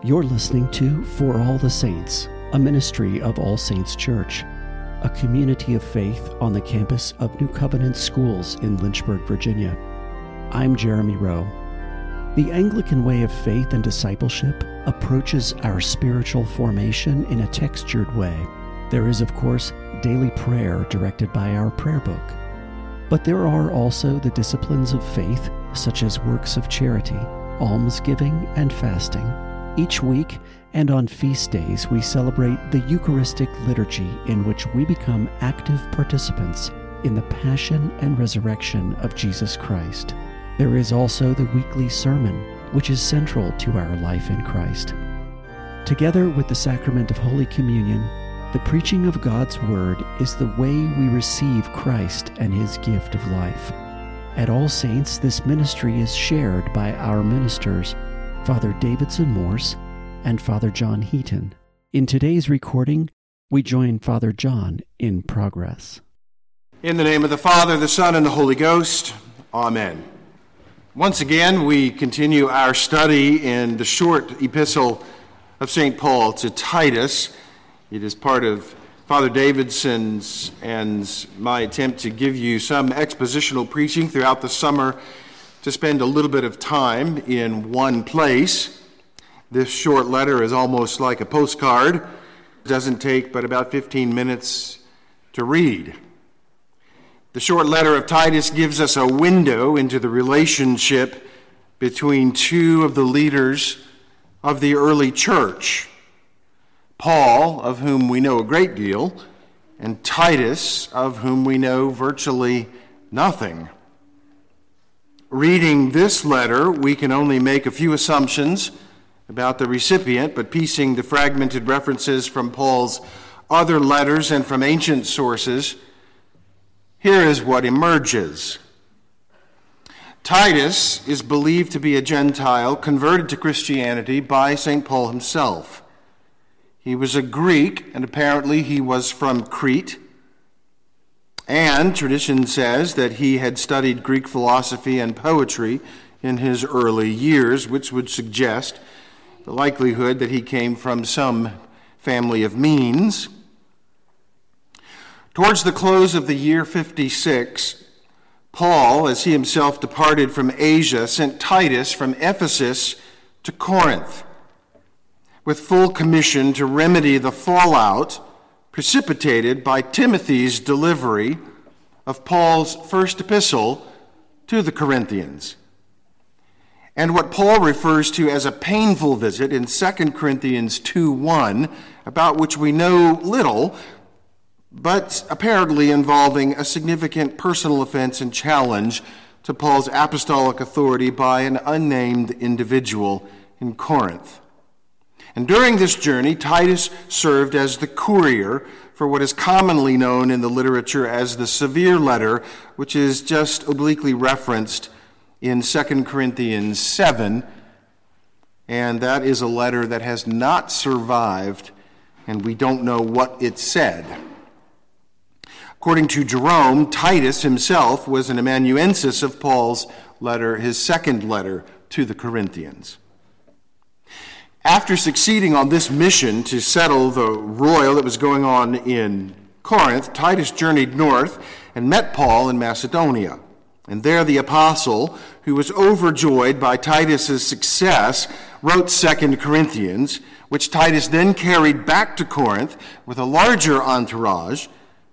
You're listening to For All the Saints, a ministry of All Saints Church, a community of faith on the campus of New Covenant Schools in Lynchburg, Virginia. I'm Jeremy Rowe. The Anglican way of faith and discipleship approaches our spiritual formation in a textured way. There is, of course, daily prayer directed by our prayer book. But there are also the disciplines of faith, such as works of charity, almsgiving, and fasting. Each week and on feast days, we celebrate the Eucharistic liturgy in which we become active participants in the passion and resurrection of Jesus Christ. There is also the weekly sermon, which is central to our life in Christ. Together with the sacrament of Holy Communion, the preaching of God's Word is the way we receive Christ and His gift of life. At All Saints, this ministry is shared by our ministers, Father Davidson Morse and Father John Heaton. In today's recording, we join Father John in progress. In the name of the Father, the Son, and the Holy Ghost, Amen. Once again, we continue our study in the short epistle of St. Paul to Titus. It is part of Father Davidson's and my attempt to give you some expositional preaching throughout the summer to spend a little bit of time in one place. This short letter is almost like a postcard. It doesn't take but about 15 minutes to read. The short letter of Titus gives us a window into the relationship between two of the leaders of the early church, Paul, of whom we know a great deal, and Titus, of whom we know virtually nothing. Reading this letter, we can only make a few assumptions about the recipient, but piecing the fragmented references from Paul's other letters and from ancient sources, here is what emerges. Titus is believed to be a Gentile converted to Christianity by St. Paul himself. He was a Greek, and apparently he was from Crete. And tradition says that he had studied Greek philosophy and poetry in his early years, which would suggest the likelihood that he came from some family of means. Towards the close of the year 56, Paul, as he himself departed from Asia, sent Titus from Ephesus to Corinth, with full commission to remedy the fallout precipitated by Timothy's delivery of Paul's first epistle to the Corinthians, and what Paul refers to as a painful visit in 2 Corinthians 2:1, about which we know little, but apparently involving a significant personal offense and challenge to Paul's apostolic authority by an unnamed individual in Corinth. And during this journey, Titus served as the courier for what is commonly known in the literature as the severe letter, which is just obliquely referenced in 2 Corinthians 7, and that is a letter that has not survived, and we don't know what it said. According to Jerome, Titus himself was an amanuensis of Paul's letter, his second letter to the Corinthians. After succeeding on this mission to settle the roil that was going on in Corinth, Titus journeyed north and met Paul in Macedonia. And there the apostle, who was overjoyed by Titus's success, wrote 2 Corinthians, which Titus then carried back to Corinth with a larger entourage,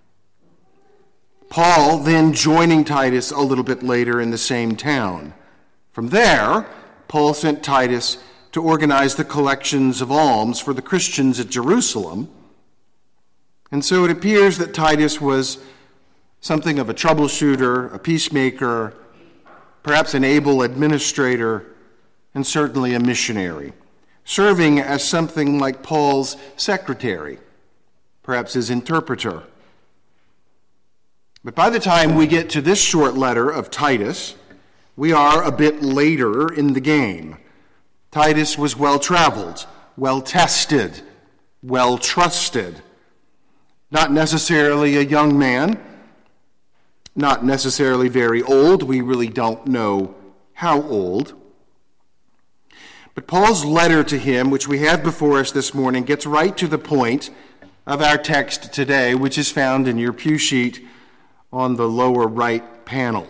Paul then joining Titus a little bit later in the same town. From there, Paul sent Titus to organize the collections of alms for the Christians at Jerusalem. And so it appears that Titus was something of a troubleshooter, a peacemaker, perhaps an able administrator, and certainly a missionary, serving as something like Paul's secretary, perhaps his interpreter. But by the time we get to this short letter of Titus, we are a bit later in the game. Titus was well-traveled, well-tested, well-trusted. Not necessarily a young man, not necessarily very old. We really don't know how old. But Paul's letter to him, which we have before us this morning, gets right to the point of our text today, which is found in your pew sheet on the lower right panel.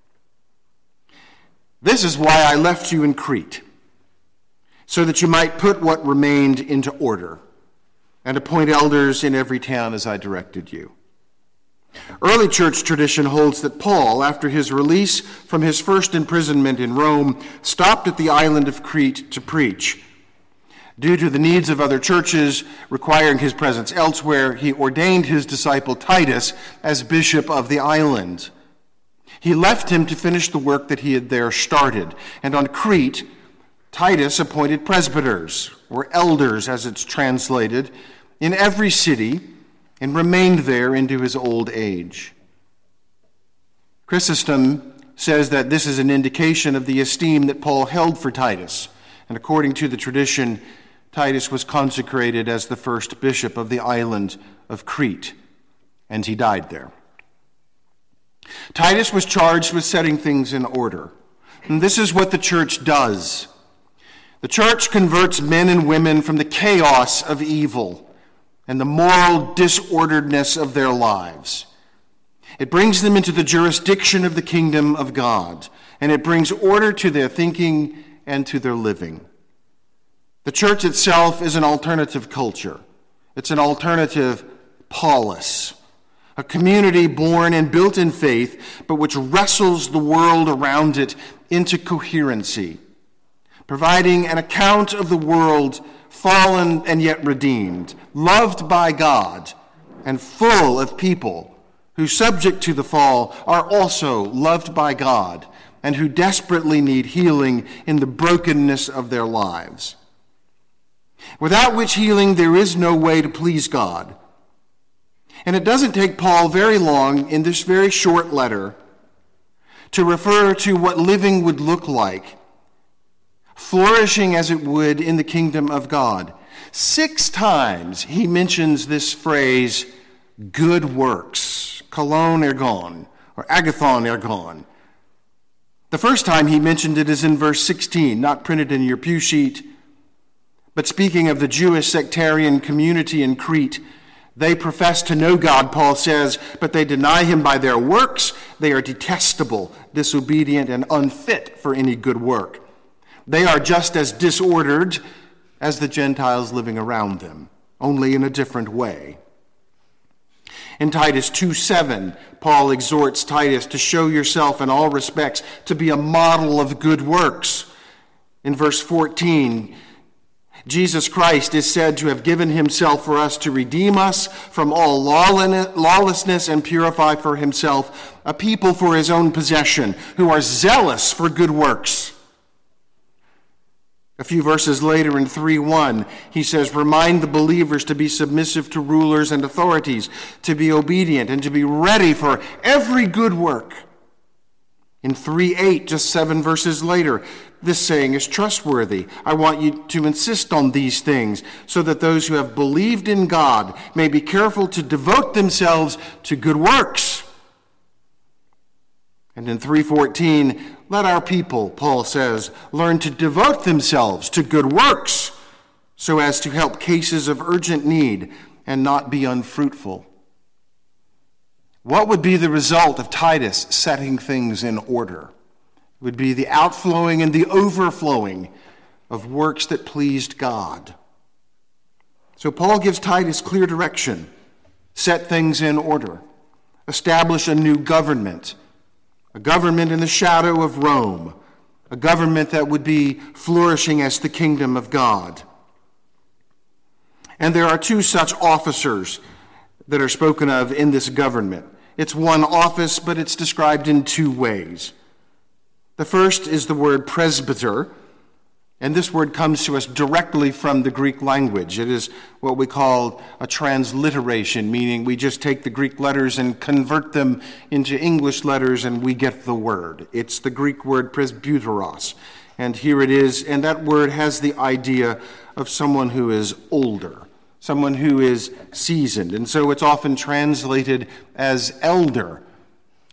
This is why I left you in Crete, so that you might put what remained into order and appoint elders in every town as I directed you. Early church tradition holds that Paul, after his release from his first imprisonment in Rome, stopped at the island of Crete to preach. Due to the needs of other churches requiring his presence elsewhere, he ordained his disciple Titus as bishop of the island. He left him to finish the work that he had there started, and on Crete, Titus appointed presbyters, or elders as it's translated, in every city, and remained there into his old age. Chrysostom says that this is an indication of the esteem that Paul held for Titus, and according to the tradition, Titus was consecrated as the first bishop of the island of Crete, and he died there. Titus was charged with setting things in order, and this is what the church does. The church converts men and women from the chaos of evil and the moral disorderedness of their lives. It brings them into the jurisdiction of the kingdom of God, and it brings order to their thinking and to their living. The church itself is an alternative culture. It's an alternative polis, a community born and built in faith, but which wrestles the world around it into coherency, providing an account of the world fallen and yet redeemed, loved by God, and full of people who, subject to the fall, are also loved by God and who desperately need healing in the brokenness of their lives. Without which healing, there is no way to please God. And it doesn't take Paul very long in this very short letter to refer to what living would look like, flourishing as it would in the kingdom of God. 6 times he mentions this phrase, good works, kolon ergon, or agathon ergon. The first time he mentioned it is in verse 16, not printed in your pew sheet, but speaking of the Jewish sectarian community in Crete. They profess to know God, Paul says, but they deny him by their works. They are detestable, disobedient, and unfit for any good work. They are just as disordered as the Gentiles living around them, only in a different way. In Titus 2:7, Paul exhorts Titus to show yourself in all respects to be a model of good works. In verse 14, Jesus Christ is said to have given himself for us to redeem us from all lawlessness and purify for himself a people for his own possession who are zealous for good works. A few verses later in 3:1, he says, remind the believers to be submissive to rulers and authorities, to be obedient, and to be ready for every good work. In 3:8, just 7 verses later, this saying is trustworthy. I want you to insist on these things so that those who have believed in God may be careful to devote themselves to good works. And in 3:14, let our people, Paul says, learn to devote themselves to good works so as to help cases of urgent need and not be unfruitful. What would be the result of Titus setting things in order? It would be the outflowing and the overflowing of works that pleased God. So Paul gives Titus clear direction. Set things in order. Establish a new government. A government in the shadow of Rome. A government that would be flourishing as the kingdom of God. And there are 2 such officers that are spoken of in this government. It's one office, but it's described in 2 ways. The first is the word presbyter, and this word comes to us directly from the Greek language. It is what we call a transliteration, meaning we just take the Greek letters and convert them into English letters and we get the word. It's the Greek word presbyteros, and here it is, and that word has the idea of someone who is older, someone who is seasoned, and so it's often translated as elder.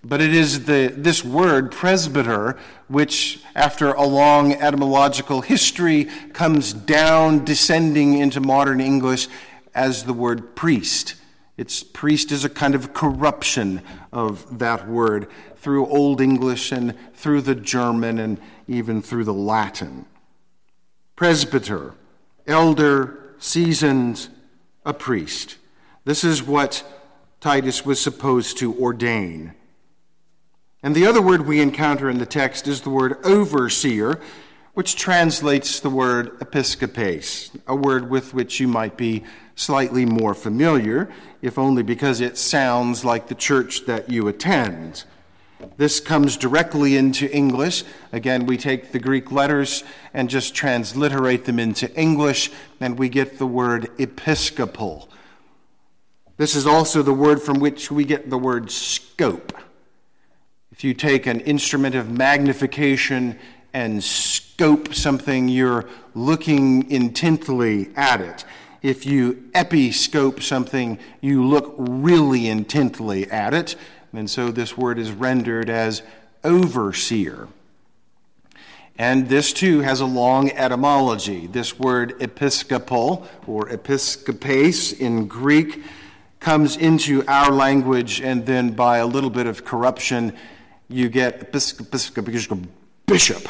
But it is this word, presbyter, which after a long etymological history comes down, descending into modern English as the word priest. Priest is a kind of corruption of that word through Old English and through the German and even through the Latin. Presbyter, elder, seasoned, a priest. This is what Titus was supposed to ordain. And the other word we encounter in the text is the word overseer, which translates the word episkopes, a word with which you might be slightly more familiar, if only because it sounds like the church that you attend. This comes directly into English. Again, we take the Greek letters and just transliterate them into English, and we get the word episcopal. This is also the word from which we get the word scope. If you take an instrument of magnification and scope something, you're looking intently at it. If you episcope something, you look really intently at it. And so this word is rendered as overseer. And this too has a long etymology. This word episcopal or episkopes in Greek comes into our language, and then by a little bit of corruption, you get bishop.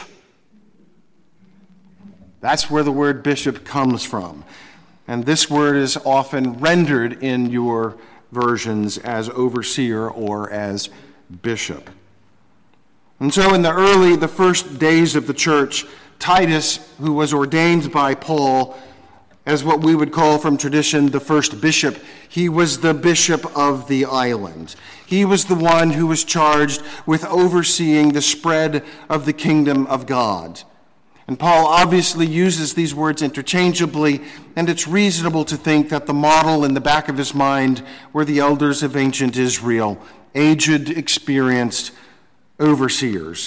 That's where the word bishop comes from. And this word is often rendered in your versions as overseer or as bishop. And so in the first days of the church, Titus, who was ordained by Paul as what we would call from tradition the first bishop, he was the bishop of the island. He was the one who was charged with overseeing the spread of the kingdom of God. And Paul obviously uses these words interchangeably, and it's reasonable to think that the model in the back of his mind were the elders of ancient Israel, aged, experienced overseers.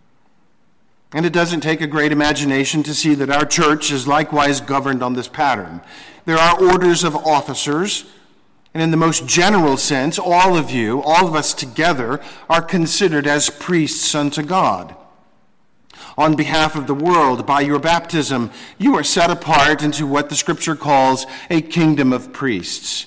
And it doesn't take a great imagination to see that our church is likewise governed on this pattern. There are orders of officers, and in the most general sense, all of us together, are considered as priests unto God. On behalf of the world, by your baptism, you are set apart into what the Scripture calls a kingdom of priests.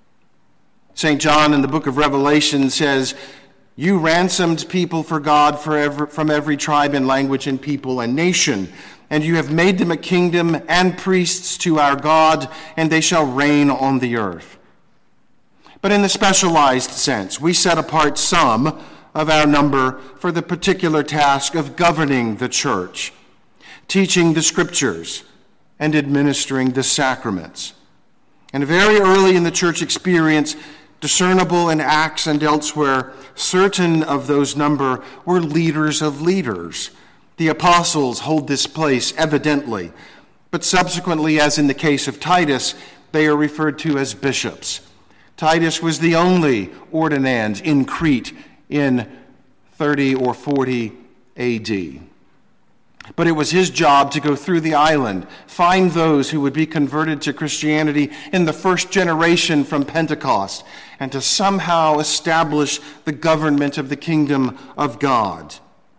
St. John in the book of Revelation says, "You ransomed people for God from every tribe and language and people and nation, and you have made them a kingdom and priests to our God, and they shall reign on the earth." But in the specialized sense, we set apart some of our number for the particular task of governing the church, teaching the Scriptures, and administering the sacraments. And very early in the church experience, discernible in Acts and elsewhere, certain of those number were leaders of leaders. The apostles hold this place evidently, but subsequently, as in the case of Titus, they are referred to as bishops. Titus was the only ordinand in Crete in 30 or 40 AD. But it was his job to go through the island, find those who would be converted to Christianity in the first generation from Pentecost, and to somehow establish the government of the kingdom of God.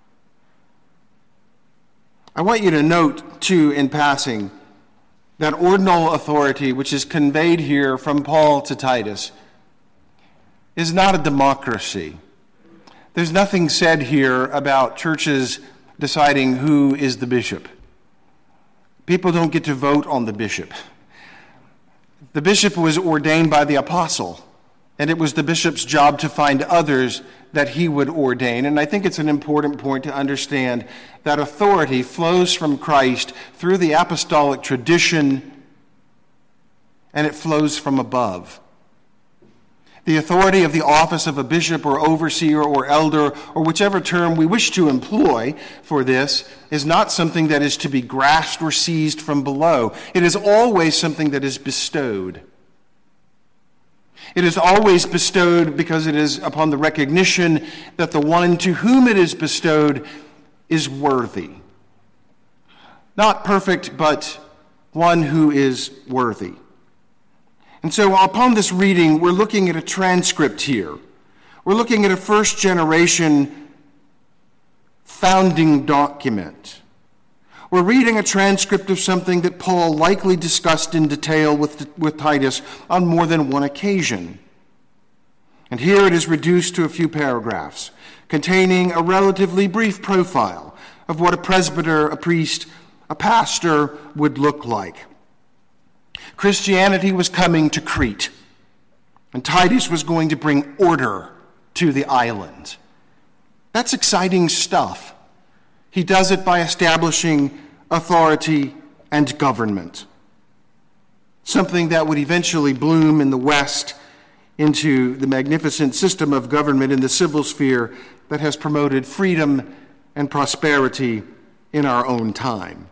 I want you to note, too, in passing, that ordinal authority, which is conveyed here from Paul to Titus, is not a democracy. There's nothing said here about churches deciding who is the bishop. People don't get to vote on the bishop. The bishop was ordained by the apostle, and it was the bishop's job to find others that he would ordain. And I think it's an important point to understand that authority flows from Christ through the apostolic tradition, and it flows from above. The authority of the office of a bishop or overseer or elder, or whichever term we wish to employ for this, is not something that is to be grasped or seized from below. It is always something that is bestowed. It is always bestowed because it is upon the recognition that the one to whom it is bestowed is worthy. Not perfect, but one who is worthy. And so upon this reading, we're looking at a transcript here. We're looking at a first-generation founding document. We're reading a transcript of something that Paul likely discussed in detail with Titus on more than one occasion. And here it is reduced to a few paragraphs, containing a relatively brief profile of what a presbyter, a priest, a pastor would look like. Christianity was coming to Crete, and Titus was going to bring order to the island. That's exciting stuff. He does it by establishing authority and government, something that would eventually bloom in the West into the magnificent system of government in the civil sphere that has promoted freedom and prosperity in our own time.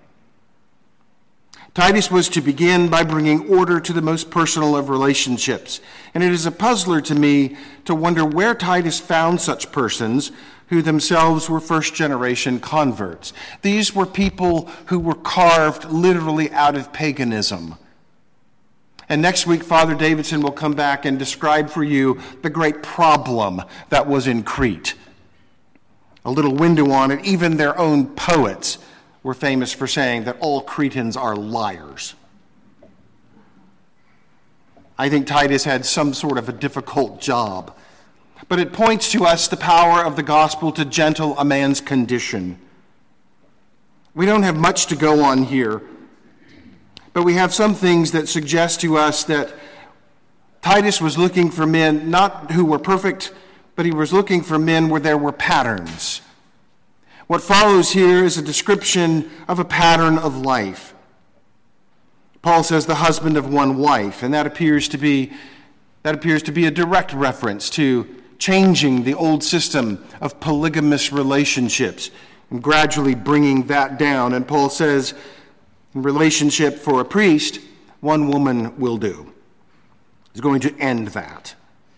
Titus was to begin by bringing order to the most personal of relationships, and it is a puzzler to me to wonder where Titus found such persons who themselves were first-generation converts. These were people who were carved literally out of paganism. And next week, Father Davidson will come back and describe for you the great problem that was in Crete. A little window on it, even their own poets were famous for saying that all Cretans are liars. I think Titus had some sort of a difficult job, but it points to us the power of the gospel to gentle a man's condition. We don't have much to go on here, but we have some things that suggest to us that Titus was looking for men, not who were perfect, but he was looking for men where there were patterns. What follows here is a description of a pattern of life. Paul says the husband of one wife, and that appears to be a direct reference to changing the old system of polygamous relationships and gradually bringing that down. And Paul says, in relationship for a priest, one woman will do. He's going to end that.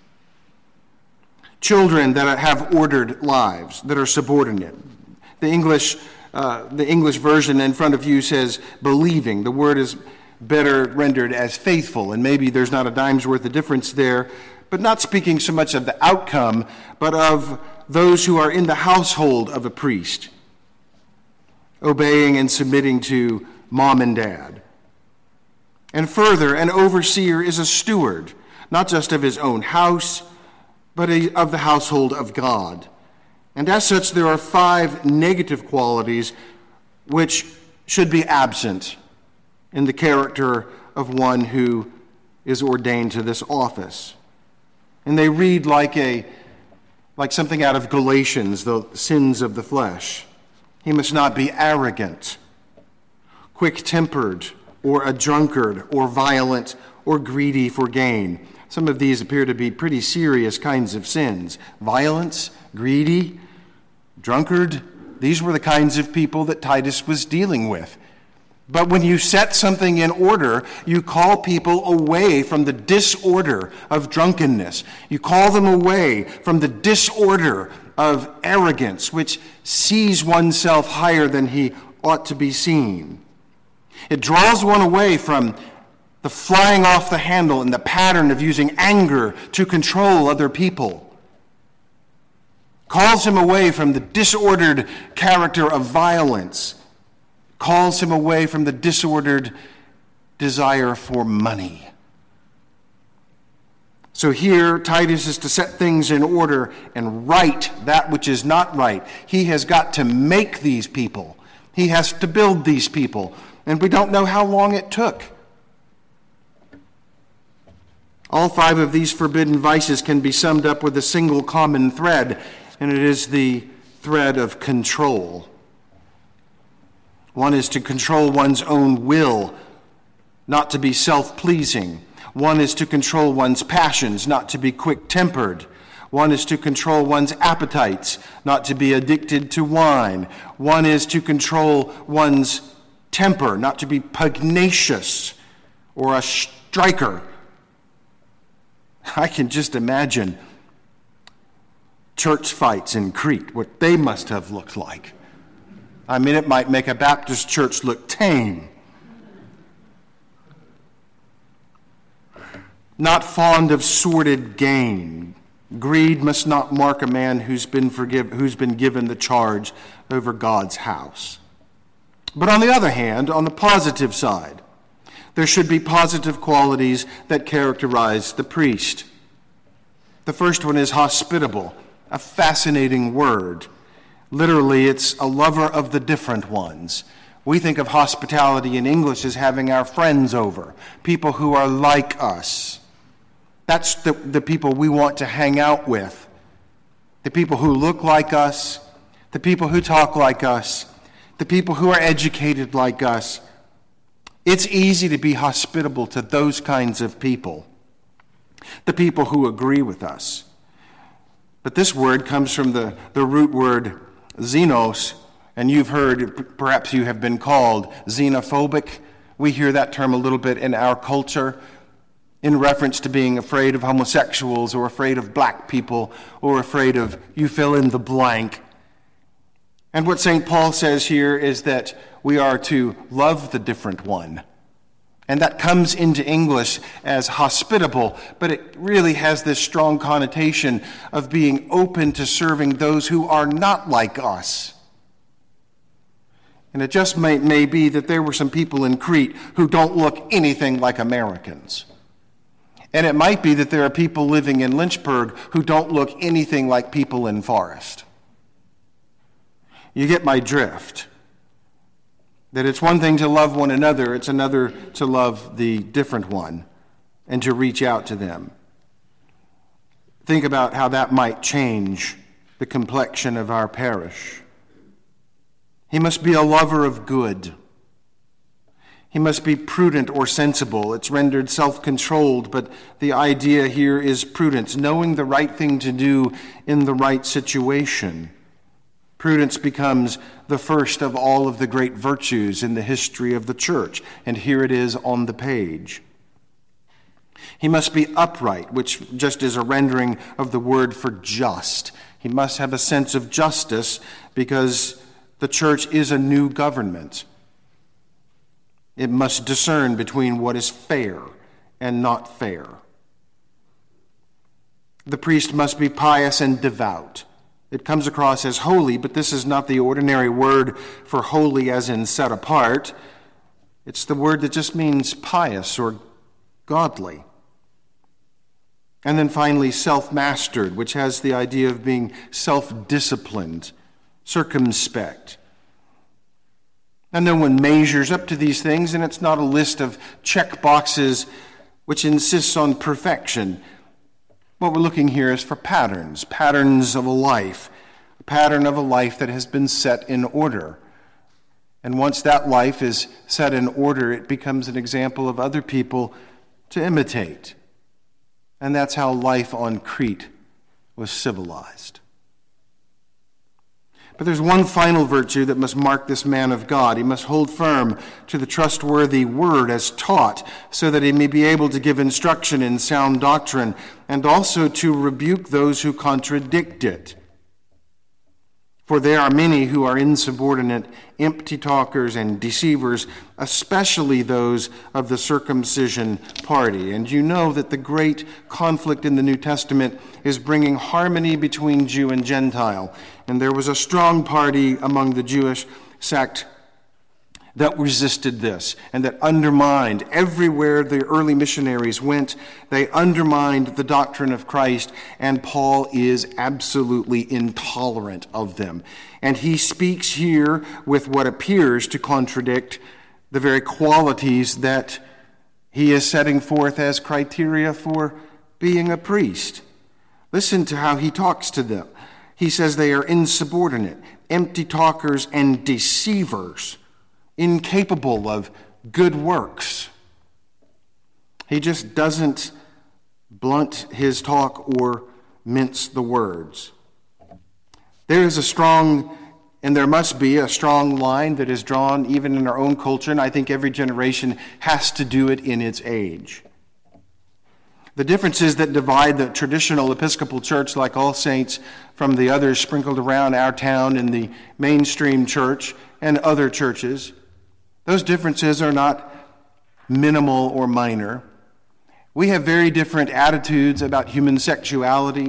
Children that have ordered lives, that are subordinate. The English version in front of you says believing. The word is better rendered as faithful, and maybe there's not a dime's worth of difference there, but not speaking so much of the outcome, but of those who are in the household of a priest, obeying and submitting to mom and dad. And further, an overseer is a steward, not just of his own house, but of the household of God. And as such, there are 5 negative qualities which should be absent in the character of one who is ordained to this office. And they read like something out of Galatians, the sins of the flesh. He must not be arrogant, quick-tempered, or a drunkard, or violent, or greedy for gain. Some of these appear to be pretty serious kinds of sins. Violence, greedy, drunkard, these were the kinds of people that Titus was dealing with. But when you set something in order, you call people away from the disorder of drunkenness. You call them away from the disorder of arrogance, which sees oneself higher than he ought to be seen. It draws one away from the flying off the handle and the pattern of using anger to control other people. Calls him away from the disordered character of violence. Calls him away from the disordered desire for money. So here, Titus is to set things in order and right that which is not right. He has got to make these people. He has to build these people. And we don't know how long it took. All 5 of these forbidden vices can be summed up with a single common thread, and it is the thread of control. One is to control one's own will, not to be self-pleasing. One is to control one's passions, not to be quick-tempered. One is to control one's appetites, not to be addicted to wine. One is to control one's temper, not to be pugnacious or a striker. I can just imagine church fights in Crete, what they must have looked like. I mean, it might make a Baptist church look tame. Not fond of sordid gain, Greed must not mark a man who's been given the charge over God's house. But on the other hand, on the positive side, there should be positive qualities that characterize the priest. The first one is hospitable, a fascinating word. Literally, it's a lover of the different ones. We think of hospitality in English as having our friends over, people who are like us. That's the people we want to hang out with, the people who look like us, the people who talk like us, the people who are educated like us. It's easy to be hospitable to those kinds of people, the people who agree with us. But this word comes from the root word xenos, and you've heard, perhaps you have been called xenophobic. We hear that term a little bit in our culture in reference to being afraid of homosexuals or afraid of black people or afraid of you fill in the blank. And what St. Paul says here is that we are to love the different one. And that comes into English as hospitable, but it really has this strong connotation of being open to serving those who are not like us. And it just may be that there were some people in Crete who don't look anything like Americans. And it might be that there are people living in Lynchburg who don't look anything like people in Forest. You get my drift. That it's one thing to love one another, it's another to love the different one and to reach out to them. Think about how that might change the complexion of our parish. He must be a lover of good. He must be prudent or sensible. It's rendered self-controlled, but the idea here is prudence, knowing the right thing to do in the right situation. Prudence becomes the first of all of the great virtues in the history of the church, and here it is on the page. He must be upright, which just is a rendering of the word for just. He must have a sense of justice because the church is a new government. It must discern between what is fair and not fair. The priest must be pious and devout. It comes across as holy, but this is not the ordinary word for holy as in set apart. It's the word that just means pious or godly. And then finally, self-mastered, which has the idea of being self-disciplined, circumspect. And no one measures up to these things, and it's not a list of check boxes which insists on perfection. What we're looking here is for patterns of a life, a pattern of a life that has been set in order. And once that life is set in order, it becomes an example of other people to imitate. And that's how life on Crete was civilized. But there's one final virtue that must mark this man of God. He must hold firm to the trustworthy word as taught, so that he may be able to give instruction in sound doctrine, and also to rebuke those who contradict it. For there are many who are insubordinate, empty talkers and deceivers, especially those of the circumcision party. And you know that the great conflict in the New Testament is bringing harmony between Jew and Gentile. And there was a strong party among the Jewish sect that resisted this and that undermined everywhere the early missionaries went. They undermined the doctrine of Christ, and Paul is absolutely intolerant of them. And he speaks here with what appears to contradict the very qualities that he is setting forth as criteria for being a priest. Listen to how he talks to them. He says they are insubordinate, empty talkers, and deceivers, incapable of good works. He just doesn't blunt his talk or mince the words. There is a strong, and there must be a strong line that is drawn even in our own culture, and I think every generation has to do it in its age. The differences that divide the traditional Episcopal Church, like All Saints, from the others sprinkled around our town in the mainstream church and other churches, those differences are not minimal or minor. We have very different attitudes about human sexuality,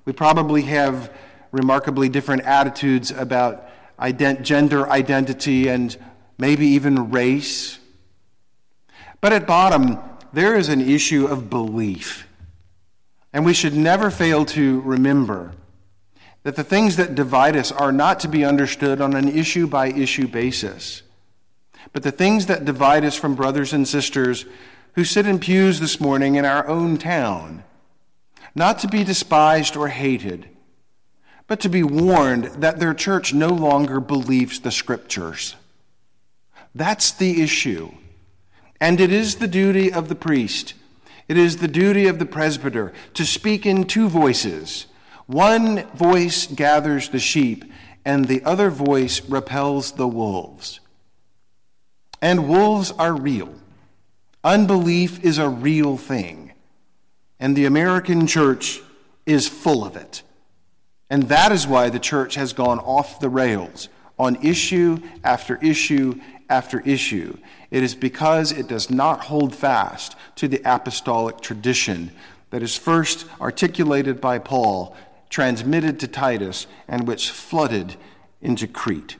We probably have remarkably different attitudes about gender identity and maybe even race. But at bottom, there is an issue of belief. And we should never fail to remember that the things that divide us are not to be understood on an issue-by-issue basis. But the things that divide us from brothers and sisters who sit in pews this morning in our own town, not to be despised or hated, but to be warned that their church no longer believes the Scriptures. That's the issue. And it is the duty of the priest, it is the duty of the presbyter to speak in two voices. One voice gathers the sheep, and the other voice repels the wolves. And wolves are real. Unbelief is a real thing. And the American church is full of it. And that is why the church has gone off the rails on issue after issue after issue. It is because it does not hold fast to the apostolic tradition that is first articulated by Paul, transmitted to Titus, and which flooded into Crete.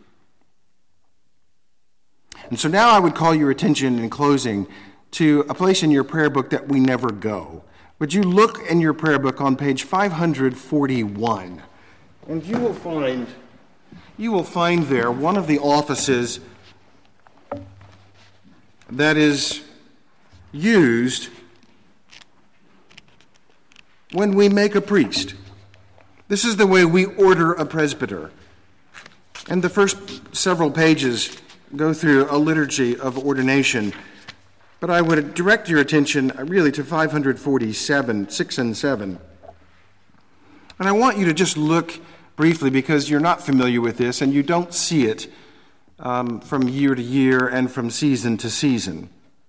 And so now I would call your attention in closing to a place in your prayer book that we never go. Would you look in your prayer book on page 541, and you will find there one of the offices that is used when we make a priest. This is the way we order a presbyter. And the first several pages go through a liturgy of ordination. But I would direct your attention really to 547, 6 and 7. And I want you to just look briefly, because you're not familiar with this and you don't see it from year to year and from season to season.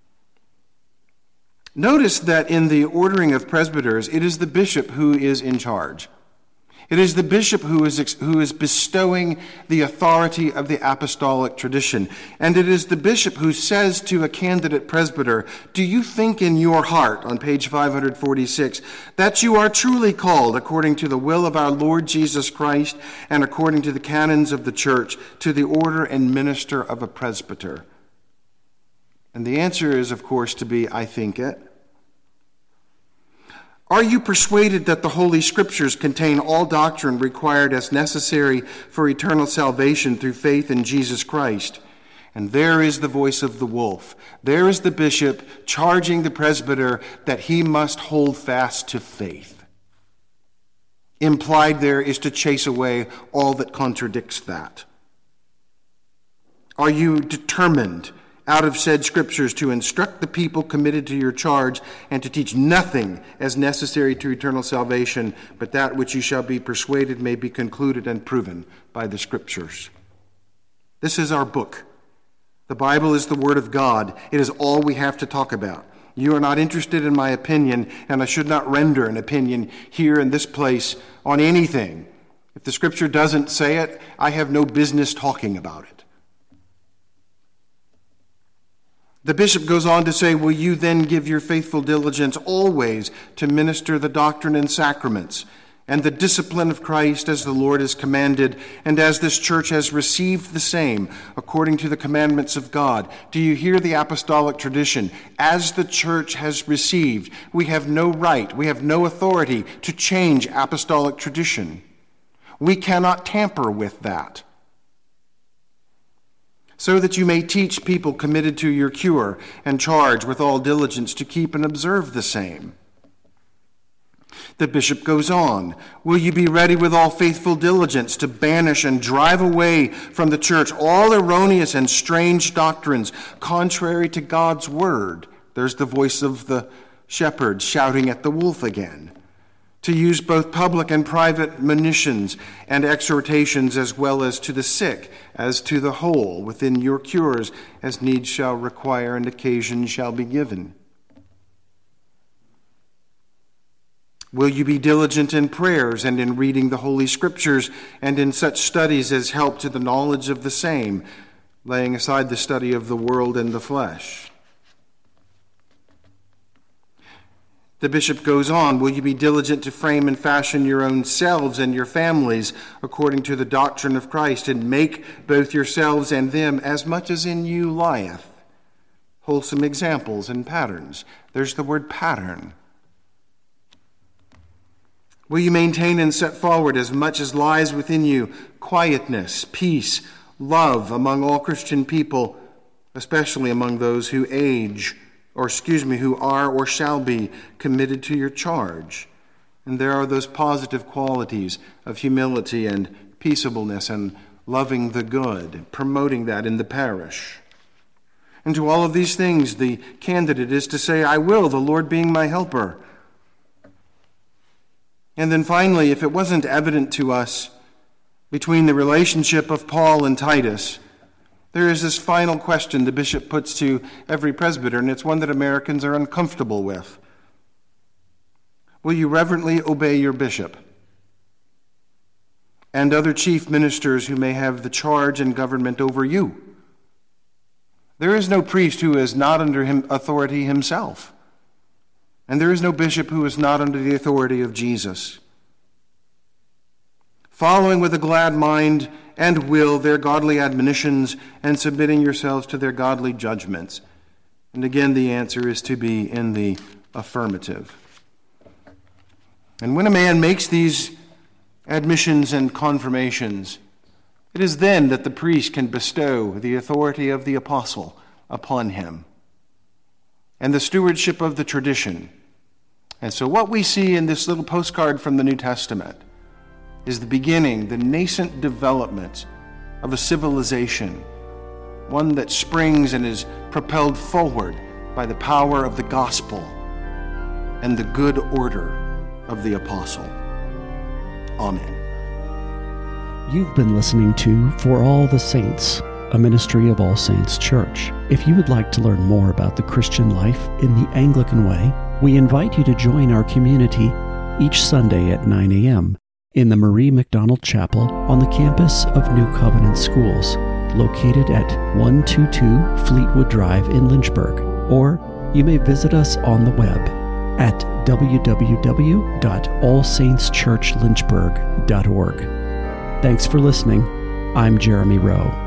Notice that in the ordering of presbyters, it is the bishop who is in charge. It is the bishop who is bestowing the authority of the apostolic tradition. And it is the bishop who says to a candidate presbyter, "Do you think in your heart," on page 546, "that you are truly called according to the will of our Lord Jesus Christ and according to the canons of the church to the order and minister of a presbyter?" And the answer is, of course, to be, "I think it." Are you persuaded that the Holy Scriptures contain all doctrine required as necessary for eternal salvation through faith in Jesus Christ? And there is the voice of the wolf. There is the bishop charging the presbyter that he must hold fast to faith. Implied there is to chase away all that contradicts that. Are you determined out of said Scriptures to instruct the people committed to your charge and to teach nothing as necessary to eternal salvation, but that which you shall be persuaded may be concluded and proven by the Scriptures? This is our book. The Bible is the Word of God. It is all we have to talk about. You are not interested in my opinion, and I should not render an opinion here in this place on anything. If the Scripture doesn't say it, I have no business talking about it. The bishop goes on to say, "Will you then give your faithful diligence always to minister the doctrine and sacraments and the discipline of Christ as the Lord has commanded, and as this church has received the same according to the commandments of God?" Do you hear the apostolic tradition? As the church has received, we have no right, we have no authority to change apostolic tradition. We cannot tamper with that. So that you may teach people committed to your cure and charge with all diligence to keep and observe the same. The bishop goes on, "Will you be ready with all faithful diligence to banish and drive away from the church all erroneous and strange doctrines contrary to God's word?" There's the voice of the shepherd shouting at the wolf again. "To use both public and private monitions and exhortations as well as to the sick, as to the whole, within your cures, as need shall require and occasion shall be given." Will you be diligent in prayers and in reading the Holy Scriptures and in such studies as help to the knowledge of the same, laying aside the study of the world and the flesh? The bishop goes on, will you be diligent to frame and fashion your own selves and your families according to the doctrine of Christ, and make both yourselves and them, as much as in you lieth, wholesome examples and patterns. There's the word pattern. Will you maintain and set forward, as much as lies within you, quietness, peace, love among all Christian people, especially among those who who are or shall be committed to your charge? And there are those positive qualities of humility and peaceableness and loving the good, promoting that in the parish. And to all of these things, the candidate is to say, I will, the Lord being my helper. And then finally, if it wasn't evident to us between the relationship of Paul and Titus, there is this final question the bishop puts to every presbyter, and it's one that Americans are uncomfortable with. Will you reverently obey your bishop and other chief ministers who may have the charge and government over you? There is no priest who is not under authority himself, and there is no bishop who is not under the authority of Jesus. Following with a glad mind and will their godly admonitions, and submitting yourselves to their godly judgments. And again, the answer is to be in the affirmative. And when a man makes these admissions and confirmations, it is then that the priest can bestow the authority of the apostle upon him and the stewardship of the tradition. And so what we see in this little postcard from the New Testament is the beginning, the nascent development of a civilization, one that springs and is propelled forward by the power of the gospel and the good order of the apostle. Amen. You've been listening to For All the Saints, a ministry of All Saints Church. If you would like to learn more about the Christian life in the Anglican way, we invite you to join our community each Sunday at 9 a.m. in the Marie McDonald Chapel on the campus of New Covenant Schools, located at 122 Fleetwood Drive in Lynchburg. Or you may visit us on the web at www.allsaintschurchlynchburg.org. Thanks for listening. I'm Jeremy Rowe.